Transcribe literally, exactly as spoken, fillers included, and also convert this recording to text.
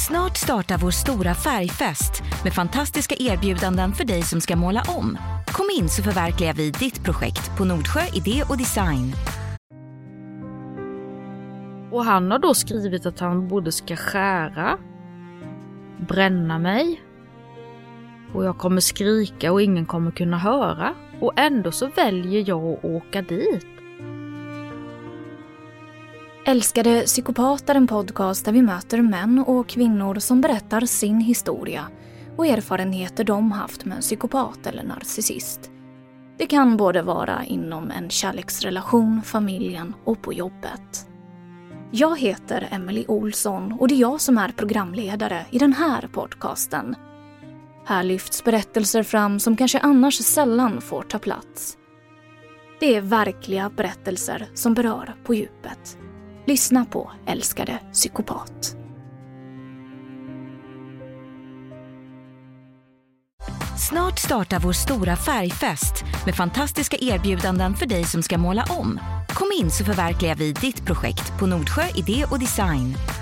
Snart startar vår stora färgfest med fantastiska erbjudanden för dig som ska måla om. Kom in så förverkligar vi ditt projekt på Nordsjö Idé och Design. Och han har då skrivit att han både ska skära, bränna mig, och jag kommer skrika och ingen kommer kunna höra. Och ändå så väljer jag att åka dit. Älskade psykopat är en podcast där vi möter män och kvinnor som berättar sin historia och erfarenheter de haft med en psykopat eller narcissist. Det kan både vara inom en kärleksrelation, familjen och på jobbet. Jag heter Emily Olsson och det är jag som är programledare i den här podcasten. Här lyfts berättelser fram som kanske annars sällan får ta plats. Det är verkliga berättelser som berör på djupet. Lyssna på Älskade psykopat. Snart startar vår stora färgfest med fantastiska erbjudanden för dig som ska måla om. Kom in så förverkligar vi ditt projekt på Nordsjö Idé och Design.